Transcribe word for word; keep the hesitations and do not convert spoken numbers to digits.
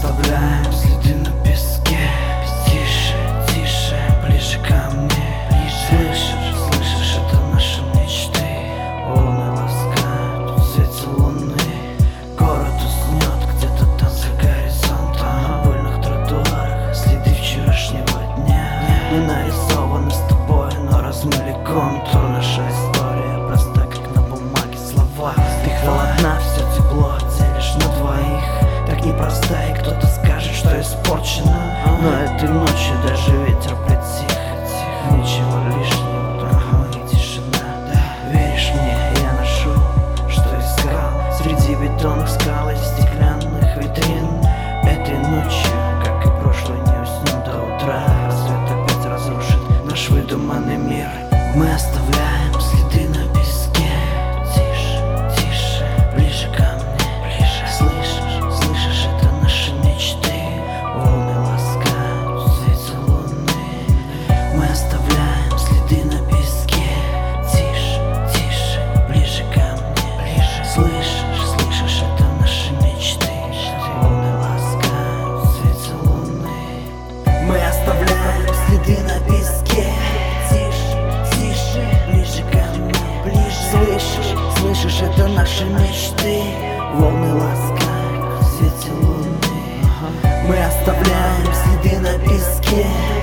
оставляем следы на песке. Тише, тише, ближе ко мне. Слышишь, слышишь, это наши мечты. Волны ласкают в свете луны. Город уснет где-то там за горизонтом. На пыльных тротуарах следы вчерашнего дня. Мы нарисованы с тобой, но размыли контур. Наша история проста, как на бумаге слова. Ты холодна, все тепло делишь на двоих. Так непроста, и кто-то скажет, что испорчена. Но этой ночью даже ветер притих. Ничего лишнего, только мы и тишина. Веришь мне, я ношу, что искал среди бетонных скал и стеклянных витрин. Этой ночью, как и прошлой, не уснем до утра. Рассвет опять разрушит наш выдуманный мир. Мы оставляем следы на песке. Тише, тише, ближе ко мне. Ближе. Слышишь, слышишь, это наши мечты. Волны ласкают в свете луны. Мы оставляем следы на песке. Тише, тише, ближе ко мне. Ближе. Слышишь, слышишь, это наши мечты. Волны ласкают в свете луны. Мы оставляем следы на песке. Слышишь, слышишь, это наши мечты. Волны ласкают в свете луны. Мы оставляем следы на песке.